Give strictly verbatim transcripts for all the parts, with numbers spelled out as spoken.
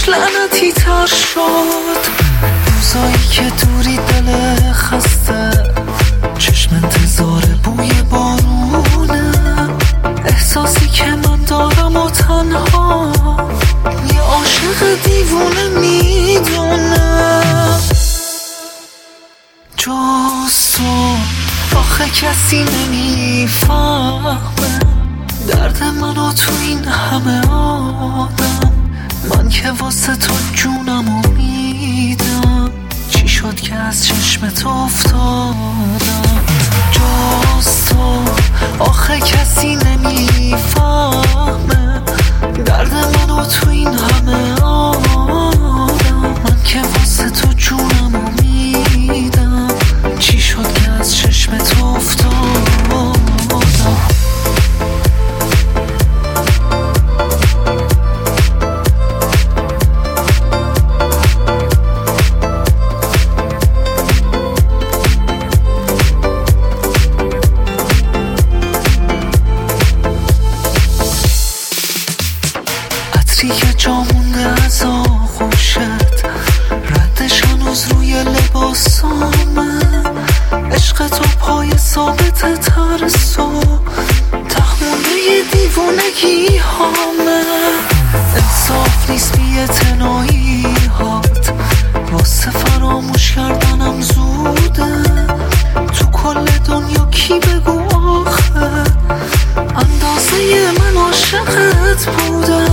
ازش لعنتی تر شد. روزایی که دوری دل خسته، چشم انتظار بوی بارونه، احساسی که من دارم و تنها یه عاشق دیوونه میدونه. جز تو آخه کسی نمیفهمه درد منو تو این همه آدم. من که واسه تو جونمو میدم، چی شد که از چشم تو افتادم. جز تو آخه کسی نمیفهمه درد منو تو این همه آدم. من که واسه تو جونمو میدم، چی شد که از چشم تو افتادم. عطری که جا مونده از آغوشت، ردش هنوز روی لباسامه. عشق تو پای ثابت ترس و تخمونده ی دیوونگی هامه. انصاف نیست بی‌اعتنایی هات، واسه فراموش کردنم زوده. تو کل دنیا کی بگو آخه اندازه من عاشقت بوده.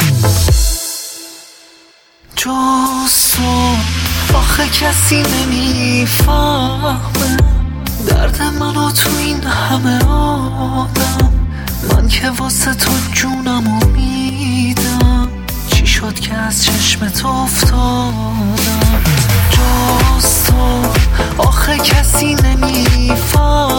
جز تو آخه کسی نمیفهمه درد منو تو این همه آدم. من که واسه تو جونمو میدم، چی شد که از چشم تو افتادم. جز تو آخه کسی نمیفهمه